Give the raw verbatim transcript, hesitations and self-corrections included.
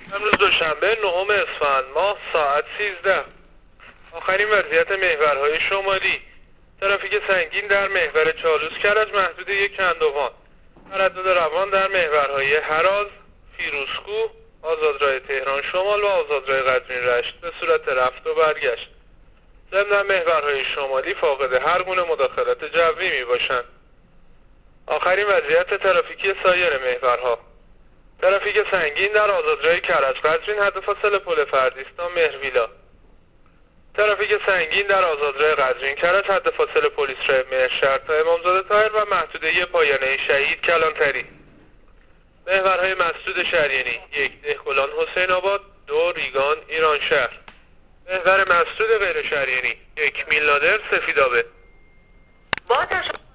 امروز دوشنبه نهم اسفند ماه ساعت سیزده. آخرین وضعیت محورهای شمالی: ترافیک سنگین در محور چالوس کرج محدود یک کندوان. تردد روان در محورهای هراز، فیروزکوه، آزادراه تهران شمال و آزادراه قزوین رشت به صورت رفت و برگشت. ضمن محورهای شمالی فاقد هر گونه مداخلت جوی می باشند. آخرین وضعیت ترافیکی سایر محورها: ترافیک سنگین در آزادراه کرج قزوین حد فاصله پل فردیستان مهرویلا. ترافیک سنگین در آزادراه قزوین کرج حد فاصله پلیس راه مهرشهر تا امامزاده طاهر و محدوده پایانه شهید کلانتری. محورهای مسدود شریعتی: یک دهقلان حسین آباد، دو ریگان ایران شهر. محور مسدود غیر شریعتی: یک میلنادر سفیدآبه. با